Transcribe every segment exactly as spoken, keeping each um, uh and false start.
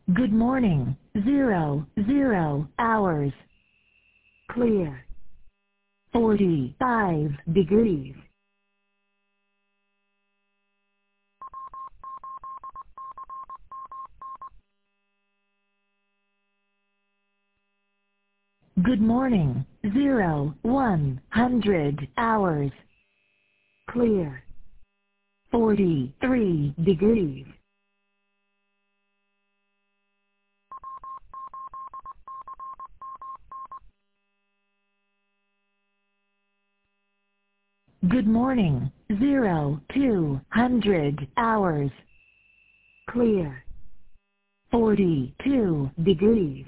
Good morning. Zero, zero hours. Clear. Forty-five degrees. Good morning. Zero, one hundred hours. Clear. Forty-three degrees. Good morning. Zero, two hundred hours. Clear. Forty-two degrees.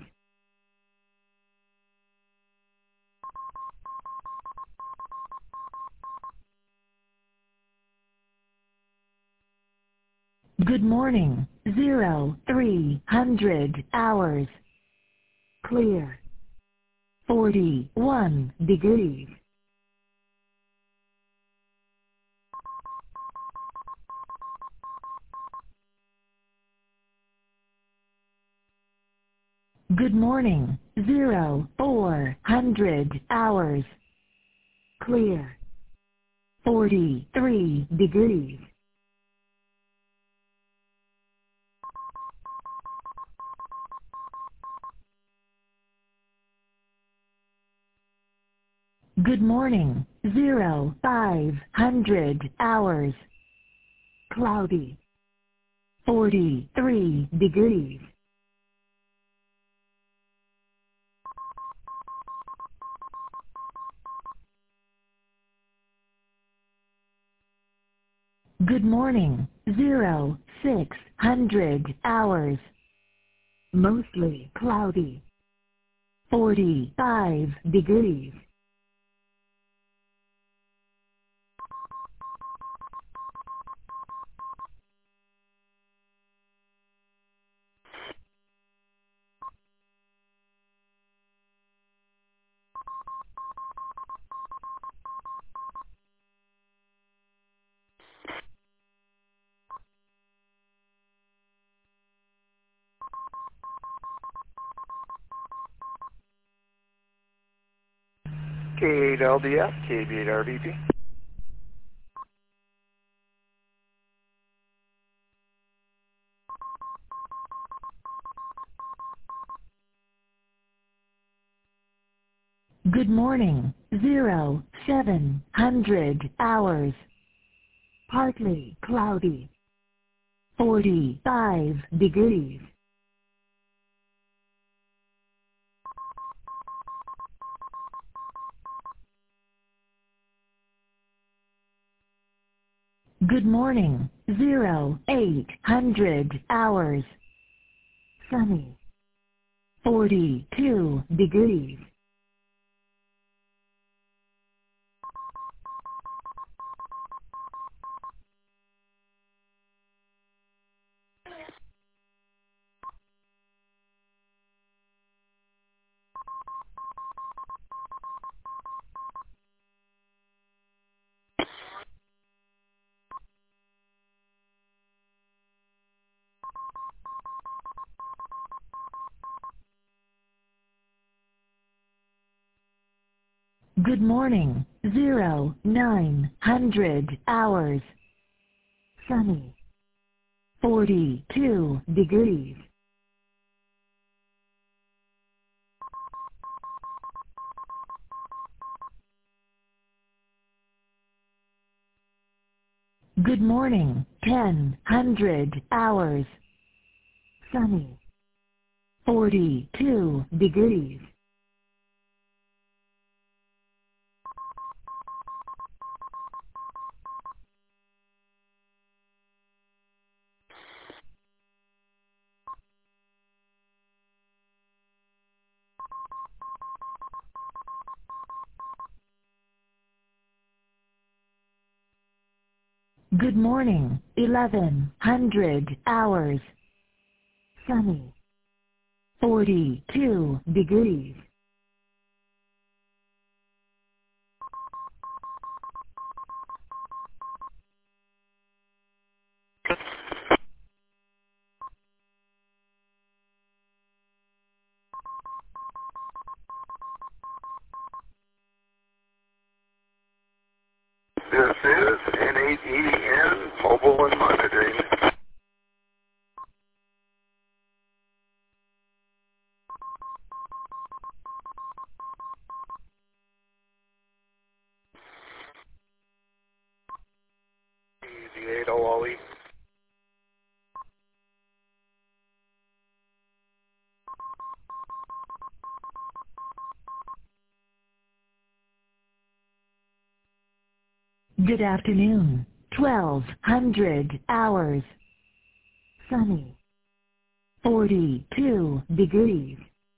Good morning. Zero, three hundred hours. Clear. Forty-one degrees. Good morning. Zero, four hundred hours. Clear. Forty-three degrees. Good morning. Zero, five hundred hours. Cloudy. Forty-three degrees. Good morning. Zero, six hundred hours. Mostly cloudy. Forty-five degrees. K eight L D F, K B eight R D P. Good morning. Zero, seven hundred hours. Partly cloudy. Forty-five degrees. Good morning. Zero, eight hundred hours. Sunny. Forty-two degrees. Good morning. Zero, nine hundred hours. Sunny. Forty-two degrees. Good morning. Ten hundred hours. Sunny. Forty-two degrees. Good morning. Eleven hundred hours. Sunny. Forty-two degrees. is N eight E N, mobile and monitoring. Easy eight O O E. Good afternoon. twelve hundred hours. Sunny. forty-two degrees.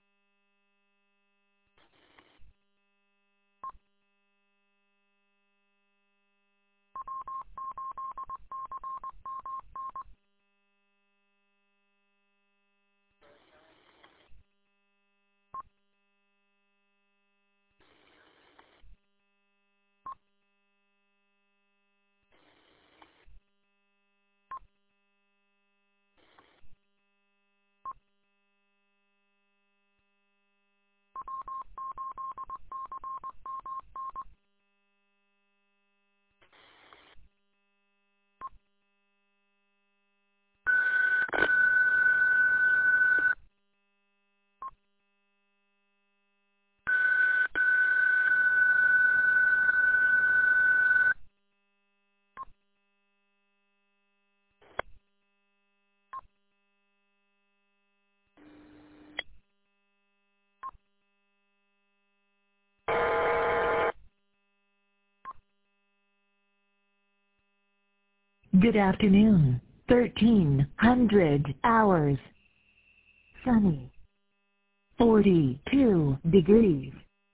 Good afternoon. thirteen hundred hours. Sunny. forty-two degrees.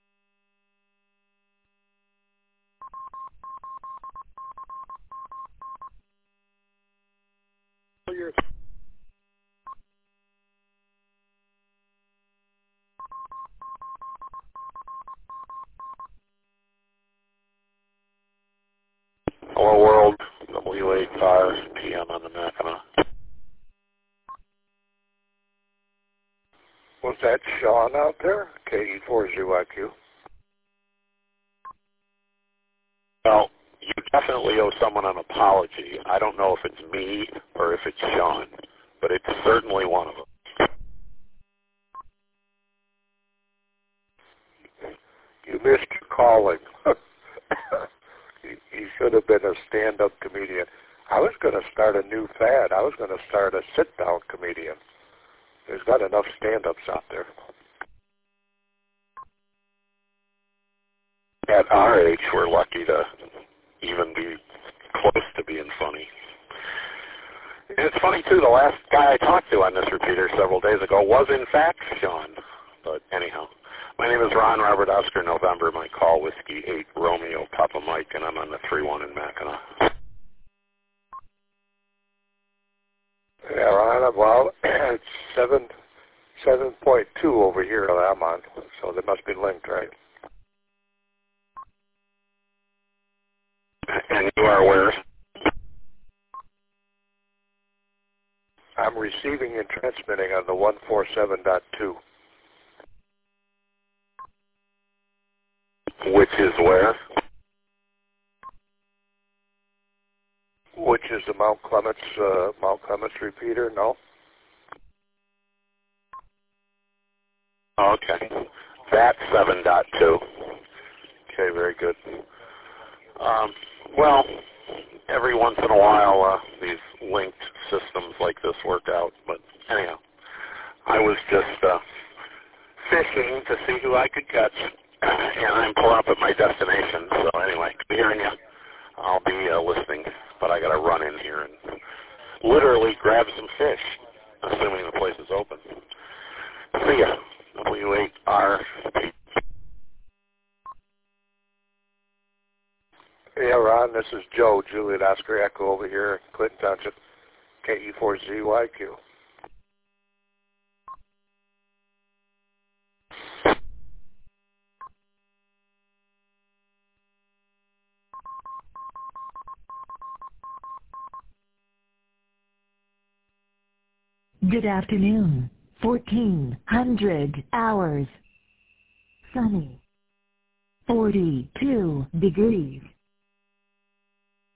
Hello world, W eight R P M on the Mackinac. Was that Sean out there? K E four Z Y Q. Well, you definitely owe someone an apology. I don't know if it's me or if it's Sean, but it's certainly one of them. You missed your calling. you, you should have been a stand-up comedian. I was going to start a new fad. I was going to start a sit-down comedian. There's not enough stand-ups out there. At our age, we're lucky to even be close to being funny. And it's funny, too, the last guy I talked to on this repeater several days ago was, in fact, Sean. But anyhow, my name is Ron Robert Oscar November. My call, Whiskey eight Romeo Papa Mike, and I'm on the three one in Mackinac. Yeah, Ron, well, it's seven, seven point two over here that I'm on, so they must be linked, right? And you are where? I'm receiving and transmitting on the one forty-seven point two. Which is where? Which is the Mount Clements, uh, Mount Clements repeater, no? Okay. That's seven point two. Okay, very good. Um, well, every once in a while, uh, these linked systems like this work out. But anyhow, I was just uh, fishing to see who I could catch, and I'm pulling up at my destination. So anyway, good hearing you. I'll be uh, listening, but I got to run in here and literally grab some fish, assuming the place is open. See ya. W eight R. Yeah, Ron, this is Joe, Juliet Oscar Echo over here in Clinton Township, K E four Z Y Q. Good afternoon. fourteen hundred hours. Sunny. forty-two degrees.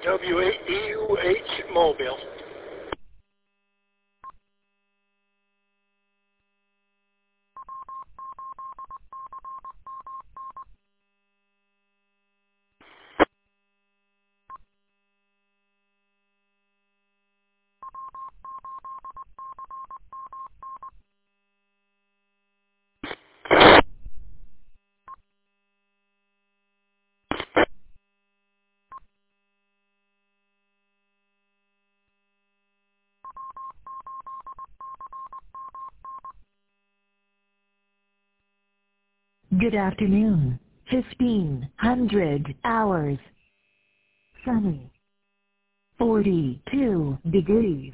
W eight E U H Mobile. Good afternoon. fifteen hundred hours. Sunny. forty-two degrees.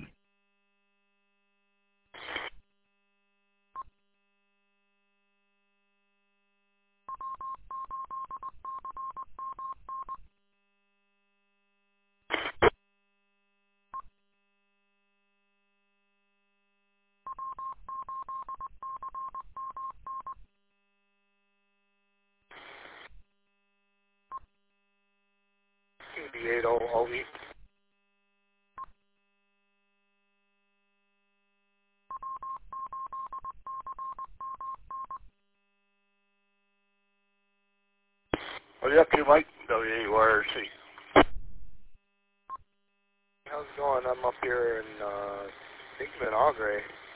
eighty-eight O O E. What are you up to, Mike? W A Y R C. How's it going? I'm up here in, uh, I think I'm in Augrey.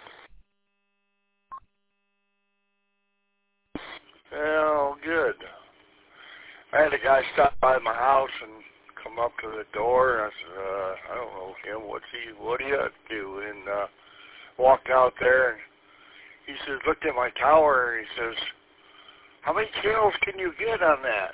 Well, good. I had a guy stop by my house and come up to the door, and I said, uh, I don't know him. What's he? What do you do? And uh, walked out there, and he says, looked at my tower, and he says, how many channels can you get on that?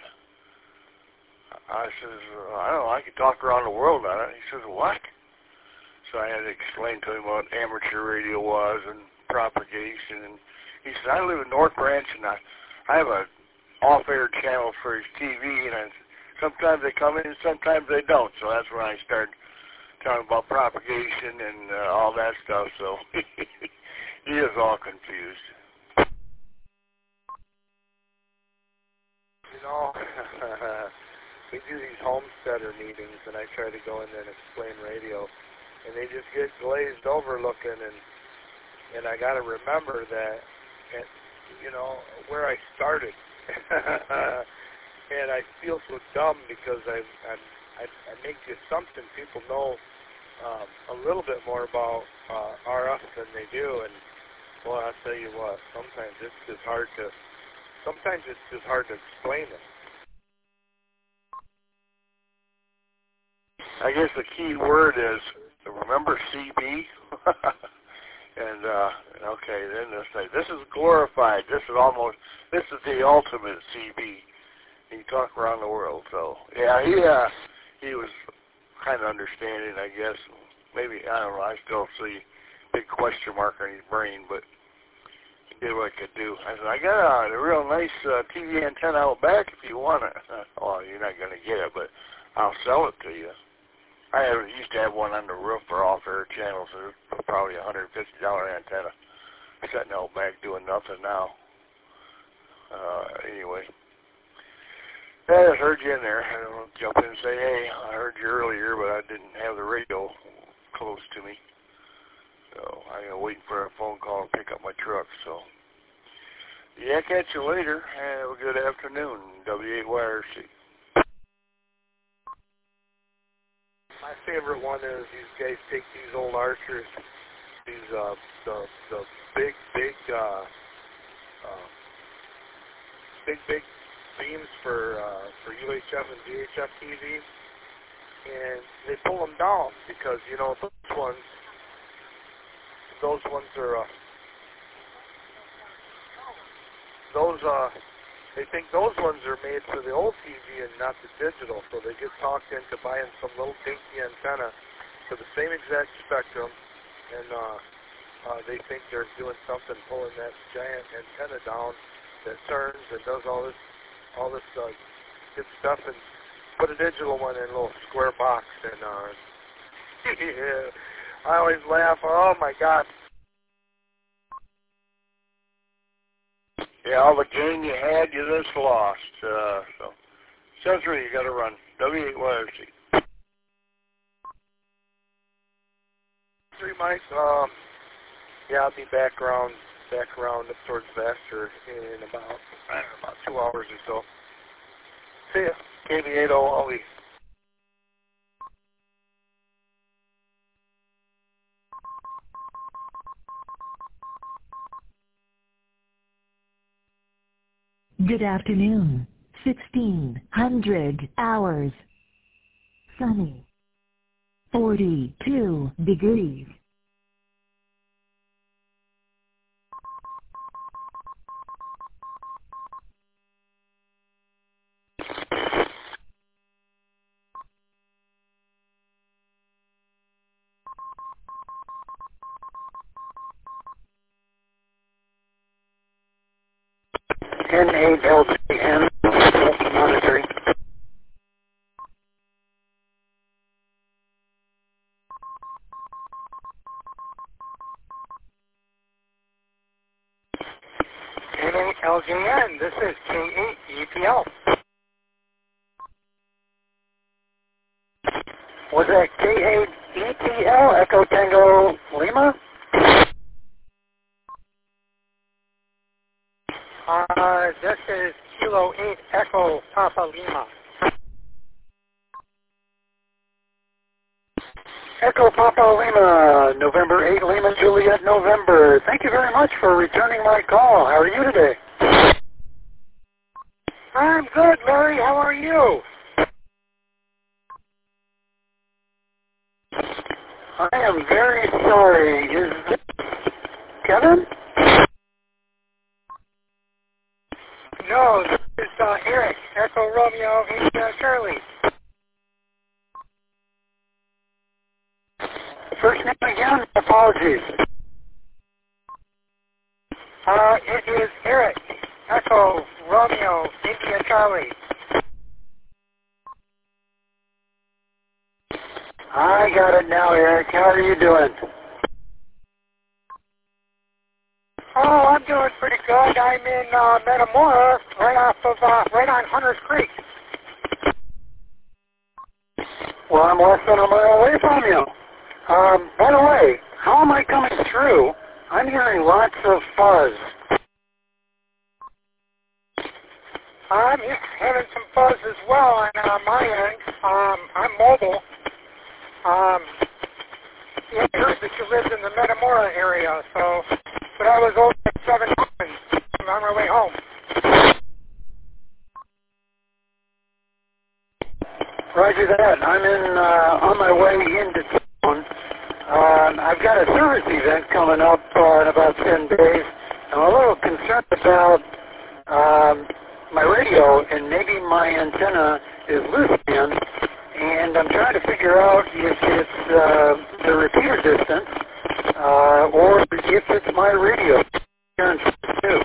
I says, I don't know, I can talk around the world on it. He says, what? So I had to explain to him what amateur radio was and propagation. And he said, I live in North Branch, and I, I have a off-air channel for his T V, and I, sometimes they come in and sometimes they don't. So that's when I started talking about propagation and uh, all that stuff. So he is all confused. You know, we do these homesteader meetings, and I try to go in there and explain radio, and they just get glazed over looking, and and I got to remember that, and, you know, where I started. And I feel so dumb because I I'm, I, I make the assumption people know um, a little bit more about uh, R F than they do, and well, I'll tell you what, sometimes it's just hard to sometimes it's just hard to explain it. I guess the key word is, remember C B? And, uh, okay, then they'll say, this is glorified. This is almost, this is the ultimate C B. He talked around the world. So, yeah, he, uh, he was kind of understanding, I guess. Maybe, I don't know, I still see a big question mark on his brain, but he did what he could do. I said, I got a, a real nice uh, T V antenna out back if you want it. Well, you're not going to get it, but I'll sell it to you. I have, used to have one on the roof for off-air channels. It was probably a one hundred fifty dollar antenna. Sitting out back doing nothing now. Uh, anyway. I just heard you in there. I don't know, jump in and say, hey, I heard you earlier, but I didn't have the radio close to me. So I'm waiting for a phone call to pick up my truck. So, yeah, catch you later. Have a good afternoon, W eight Y R C. My favorite one is these guys take these old Archers, these uh, the the big big uh, uh, big big beams for uh, for U H F and V H F T V, and they pull them down because you know those ones those ones are uh, those uh. They think those ones are made for the old T V and not the digital, so they get talked into buying some little dinky antenna for the same exact spectrum, and uh, uh, they think they're doing something, pulling that giant antenna down that turns and does all this, all this uh, good stuff, and put a digital one in a little square box. And uh, yeah, I always laugh. Oh my God. Yeah, all the gain you had, you just lost. Uh, so, Cesar, you got to run. W eight Y R C. three, Mike. Um, yeah, I'll be back around, back around up towards Vassar in about, I don't know, about two hours or so. See ya. K B eight oh Ollie. Good afternoon. sixteen hundred hours. Sunny. forty-two degrees. N eight L J N, monitoring. N eight L J N, this is K eight E P L. Was that K eight E P L, Echo Tango Lima? Uh, this is Kilo eight Echo Papa Lima. Echo Papa Lima, November eighth, Lima Juliet, November. Thank you very much for returning my call. How are you today? I'm good, Larry. How are you? I am very sorry. Is this Kevin? No, this is uh, Eric, Echo Romeo eight uh, Charlie. First name again? Apologies. Uh, it is Eric, Echo Romeo India Charlie. I got it now, Eric. How are you doing? Oh, I'm doing pretty good. I'm in uh, Metamora, right off of, uh, right on Hunter's Creek. Well, I'm less than a mile away from you. Um, by the way, how am I coming through? I'm hearing lots of fuzz. I'm having some fuzz as well on uh, my end. Um, I'm mobile. Um, yeah, I heard that you lived in the Metamora area, so, but I was over at seven Eleven on my way home. Roger that. I'm in, uh, on my way into town. Um, I've got a service event coming up uh, in about ten days. I'm a little concerned about um, my radio, and maybe my antenna is loose again. And I'm trying to figure out if it's uh, the repeater distance uh, or if it's my radio. Too.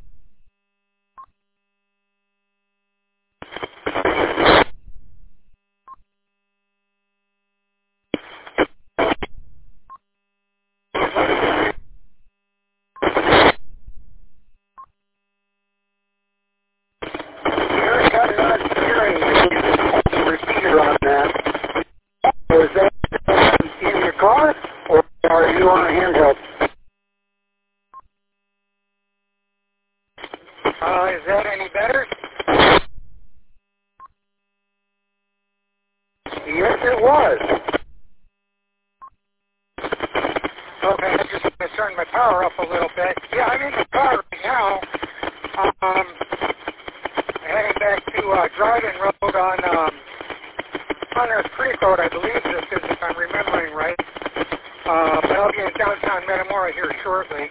Eric, I'm not hearing the repeater on that. Is that in your car, or are you on a handheld? Uh, is that any better? Yes, it was. Okay, I'm just going to turn my power up a little bit. Yeah, I'm in the car right now. Um, heading back to uh, Dryden Road on um, Hunter's Creek Road, I believe this is, if I'm remembering right. Uh, but I'll be in downtown Metamora here shortly.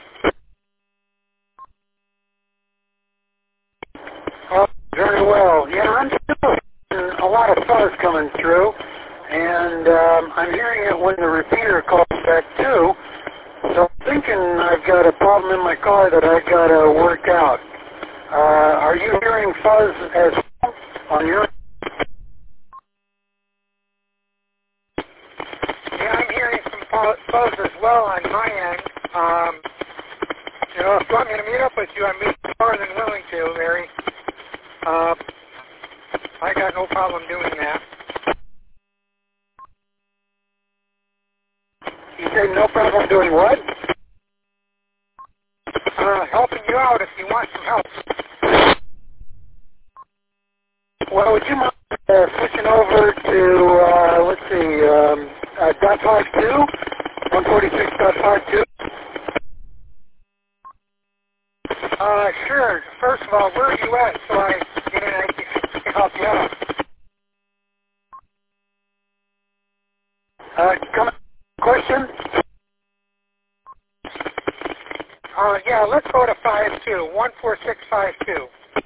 Oh, very well. Yeah, I'm still hearing a lot of fuzz coming through, and um, I'm hearing it when the repeater calls back too. So I'm thinking I've got a problem in my car that I've got to work out. Uh, are you hearing fuzz as well on your? Yeah, I'm hearing some fuzz as well on my end. Um, you know, if you want me to meet up with you, I'm more than willing to, Larry. Uh, I got no problem doing that. say no problem doing what? Uh, helping you out if you want some help. Well, would you mind uh, switching over to, uh, let's see, um, uh, dot five two, one forty-six dot five two? Uh, sure. First of all, where are you at so I can, I can help you out? Uh, come on. Question? Uh, yeah, let's go to five two, one four six five two.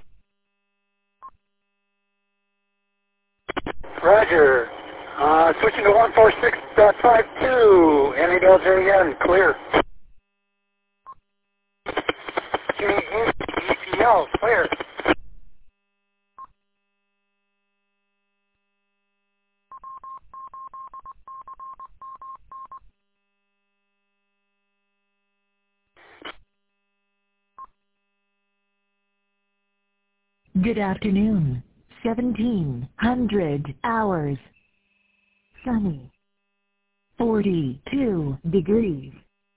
Roger. Uh, switching to one forty-six dot five two. N A L J N, clear. J A E P L, clear. Good afternoon. seventeen hundred hours. Sunny. forty-two degrees.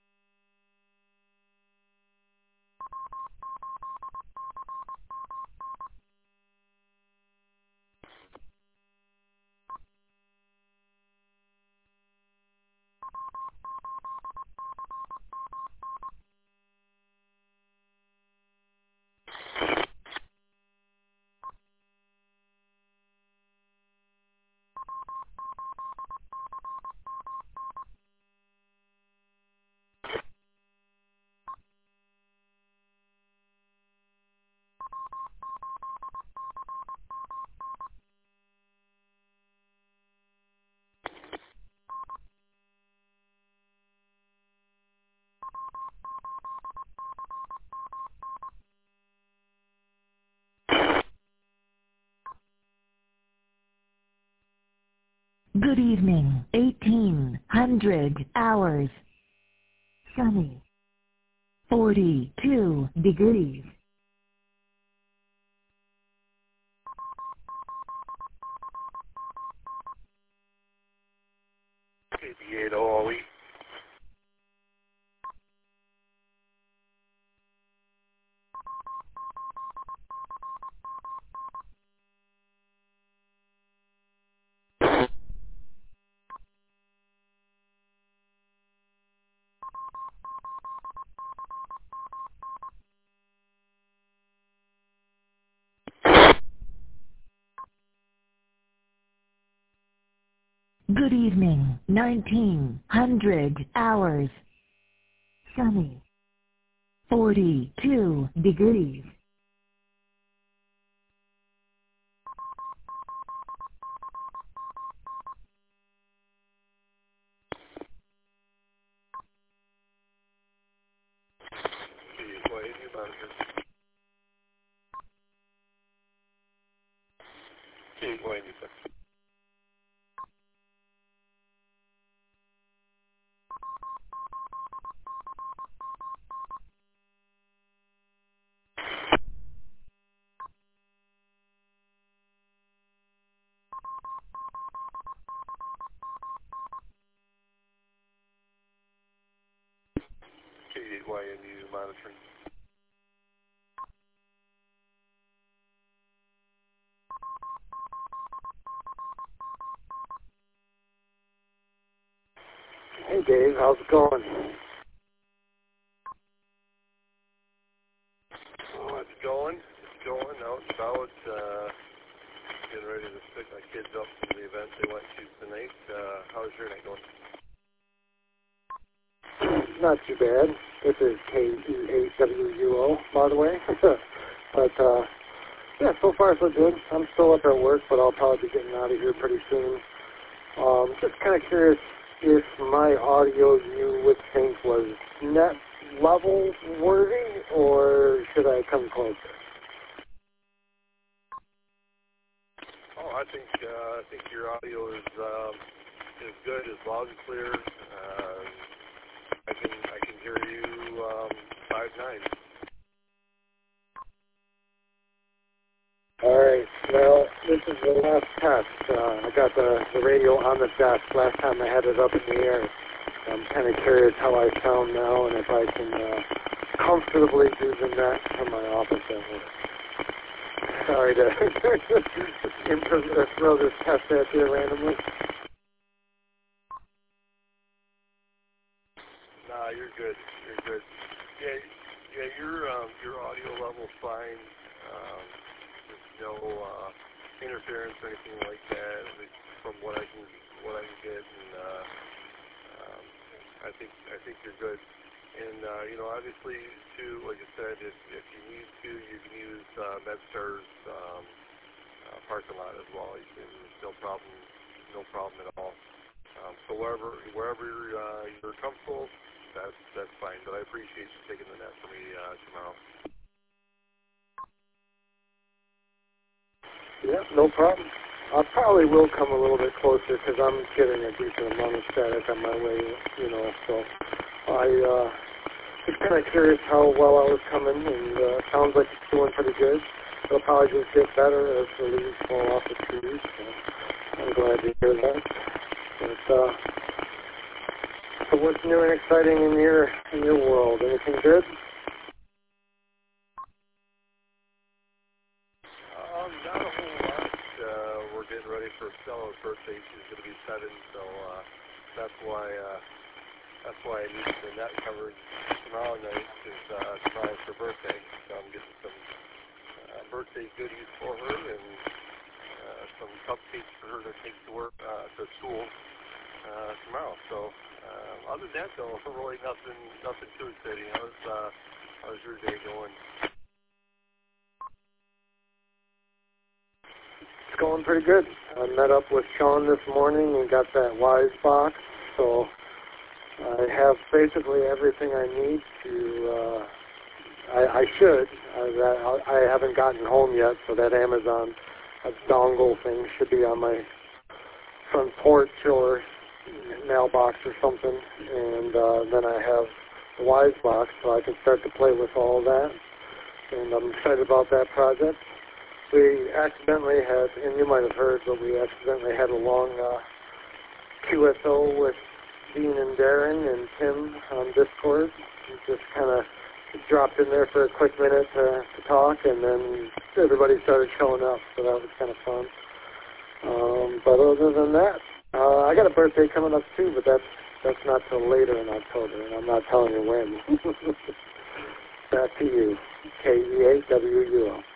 Good evening. eighteen hundred hours. Sunny. forty-two degrees. eighty-eight O O E. Good evening. nineteen hundred hours. Sunny. forty-two degrees. Y N U monitoring. Hey, Dave, how's it going? Oh, it's going. It's going. Out and about. Uh, getting ready to pick my kids up from the event they went to tonight. Uh, how's your night going? Not too bad. This is K E eight W U O, by the way. but, uh, yeah, so far so good. I'm still up at work, but I'll probably be getting out of here pretty soon. Um, just kind of curious if my audio you would think was net level worthy, or should I come closer? Oh, I think uh, I think your audio is um, is good, is loud and clear. Uh, I can I can hear you um, five nine. All right. Well, this is the last test. Uh, I got the, the radio on the desk last time I had it up in the air. I'm kind of curious how I sound now and if I can uh, comfortably do the net from my office at work. Sorry to improv- uh, throw this test at you randomly. Nah, you're good. You're good. Yeah, yeah, your um, your audio level's fine. Um, there's no uh, interference or anything like that, at least from what I can what I can get, and uh, um, I think I think you're good. And uh, you know, obviously, too, like I said, if if you need to, you can use uh, MedStar's um, uh, parking lot as well. You can, no problem, no problem at all. Um, so wherever wherever you're, uh, you're comfortable, that's that's fine. But I appreciate you taking the net for me uh, tomorrow. Yeah, no problem. I probably will come a little bit closer because I'm getting a decent amount of static on my way, you know, so I uh, was kind of curious how well I was coming, and uh, sounds like it's doing pretty good. It'll probably just get better as the leaves fall off the trees, so I'm glad to hear that. But, uh, so what's new and exciting in your, in your world? Anything good? Um, not a whole lot. Uh, we're getting ready for Stella's birthday. She's going to be seven, so uh, that's why uh, that's why I need the net covered tomorrow night, because uh, tomorrow's her birthday. So I'm getting some uh, birthday goodies for her and uh, some cupcakes for her to take to work uh, to school uh, tomorrow. So uh, other than that, though, really nothing nothing too exciting. How's uh, how's your day going? It's going pretty good. I met up with Sean this morning and got that Wise box, so I have basically everything I need to, uh, I, I should. I, I haven't gotten home yet, so that Amazon that dongle thing should be on my front porch or mailbox or something, and uh, then I have the Wise box, so I can start to play with all that, and I'm excited about that project. We accidentally had, and you might have heard, but we accidentally had a long uh, Q S O with Dean and Darren and Tim on Discord. We just kind of dropped in there for a quick minute to, to talk, and then everybody started showing up, so that was kind of fun. Um, but other than that, uh, I got a birthday coming up too, but that's that's not till later in October, and I'm not telling you when. Back to you, K E A W U O.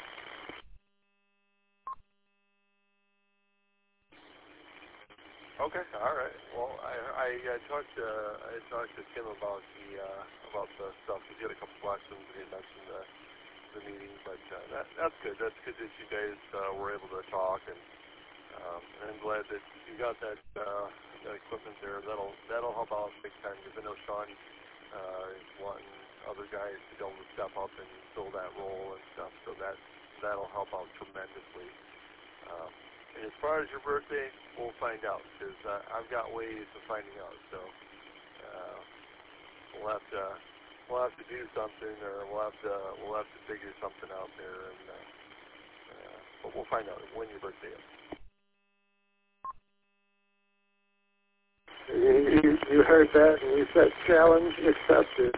Okay, all right. Well, I I, I talked to I talked to Tim about the uh, about the stuff. He had a couple questions and he mentioned the the meeting, but uh, that that's good. That's good that you guys uh, were able to talk, and um, and I'm glad that you got that uh, that equipment there. That'll that'll help out big time, because I know Sean uh, is wanting other guys to be able to step up and fill that role and stuff. So that that'll help out tremendously. Um, And as far as your birthday, we'll find out, because uh, I've got ways of finding out. So uh, we'll have to we'll have to do something, or we'll have to we'll have to figure something out there. And uh, uh, but we'll find out when your birthday is. You, you, you heard that, and you said challenge accepted.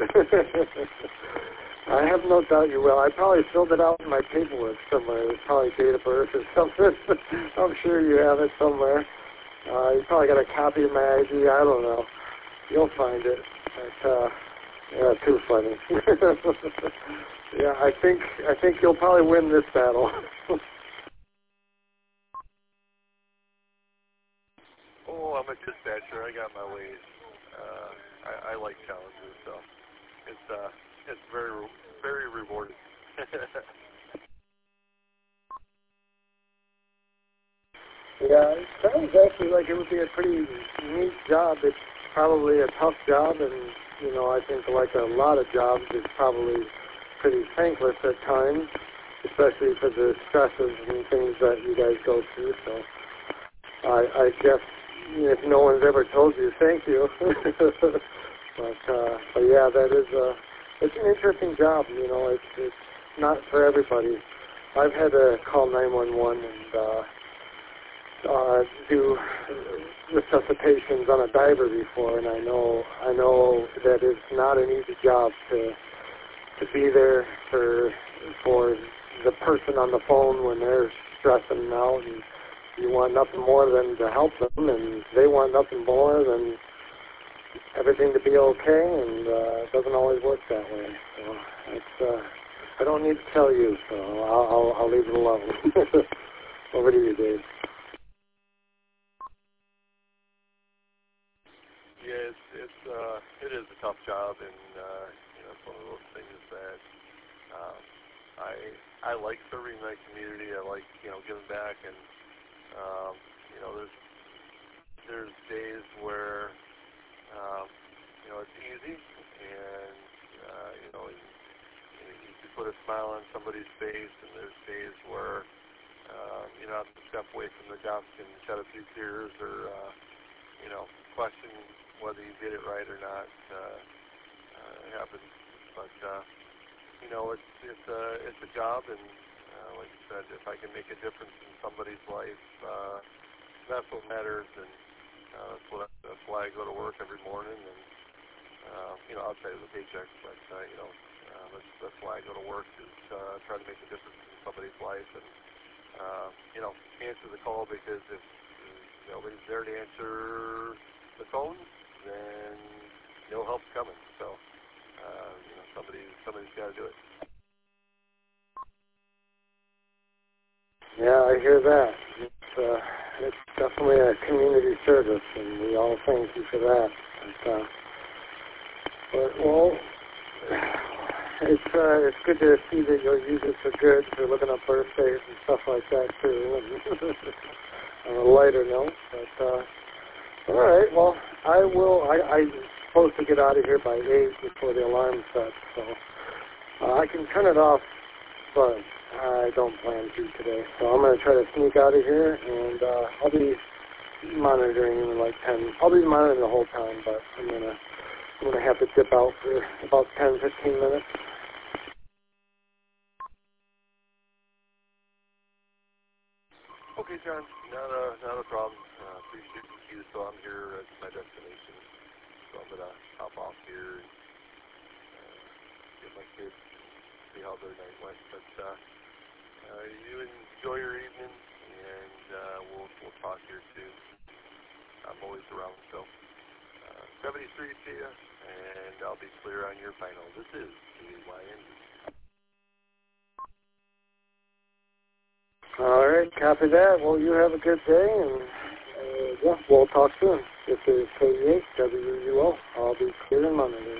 I have no doubt you will. I probably filled it out in my paperwork somewhere. It's probably date of birth or something. I'm sure you have it somewhere. Uh, you probably got a copy of my I D. I don't know. You'll find it. But, uh, yeah, too funny. Yeah, I think I think you'll probably win this battle. Oh, I'm a dispatcher. I got my ways. Uh, I, I like challenges, so it's uh, it's very very rewarding. Yeah, it sounds actually like it would be a pretty neat job. It's probably a tough job, and, you know, I think like a lot of jobs, it's probably pretty thankless at times, especially for the stresses and things that you guys go through. So I, I guess if no one's ever told you, thank you. but, uh, but, yeah, that is a, it's an interesting job, you know. It's, it's not for everybody. I've had to call nine one one, and uh, uh, do resuscitations on a diver before, and I know I know that it's not an easy job to to be there for for the person on the phone when they're stressing out, and you want nothing more than to help them, and they want nothing more than everything to be okay, and uh, it doesn't always work that way. So it's uh, I don't need to tell you, so I'll I'll, I'll leave it alone. Over to you, Dave. Yeah, it's it's uh, it is a tough job, and uh, you know, it's one of those things that um, I I like serving my community. I like you know giving back, and um, you know there's there's days where um, you know it's easy, and uh, you know you, you can put a smile on somebody's face, and there's days where uh, you know to step away from the desk and shed a few tears, or uh, you know question whether you did it right or not. Uh, uh, it happens, but uh, you know, it's it's a it's a job, and uh, like I said, if I can make a difference in somebody's life, uh, that's what matters, and uh, that's what that's why I go to work every morning, and uh, you know, outside of the paycheck, but uh, you know, uh, that's that's why I go to work, is uh, try to make a difference in somebody's life, and uh, you know, answer the call, because if uh, nobody's there to answer the phone, then no help's coming. So, uh, you know, somebody, somebody's got to do it. Yeah, I hear that. It's, uh, it's definitely a community service, and we all thank you for that. But, uh, but well, it's uh, it's good to see that you'll use it for good, for looking up birthdays and stuff like that too. On a lighter note, but. Uh, All right, well, I will, I, I'm supposed to get out of here by eight before the alarm sets, so uh, I can turn it off, but I don't plan to today. So I'm going to try to sneak out of here, and uh, I'll be monitoring in like ten, I'll be monitoring the whole time, but I'm going to I'm gonna have to dip out for about ten, fifteen minutes. Okay, John, not a, not a problem. Uh, appreciate you, so I'm here at my destination. So I'm going to hop off here and uh, get my kids and see how their night went. But uh, uh, you enjoy your evening, and uh, we'll, we'll talk here soon. I'm always around, so uh, seventy-three to you, and I'll be clear on your final. This is K Y N D. All right, copy that. Well, you have a good day, and uh, yeah, we'll talk soon. This is K E eight W U O. I'll be clear and monitoring.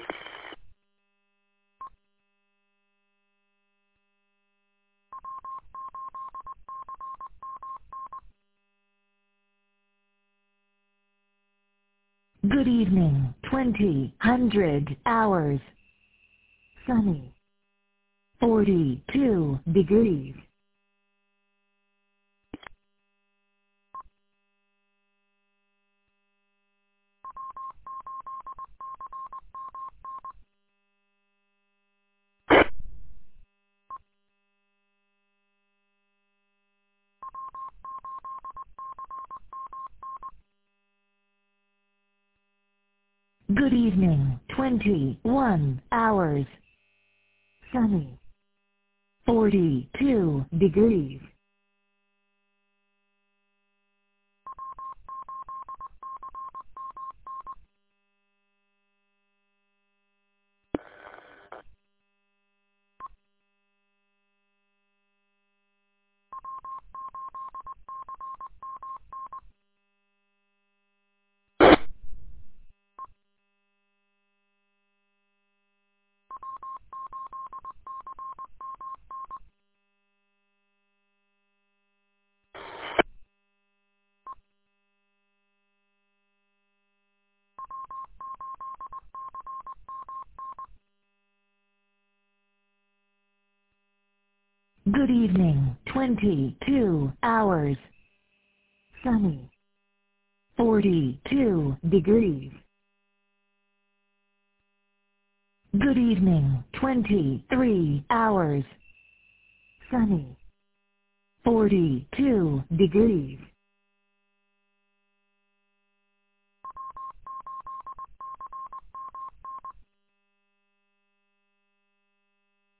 Good evening, twenty hundred hours. Sunny. forty-two degrees. Good evening, twenty-one hours. Sunny. forty-two degrees. Good evening, twenty-two hours. Sunny. forty-two degrees. Good evening, twenty-three hours. Sunny. forty-two degrees.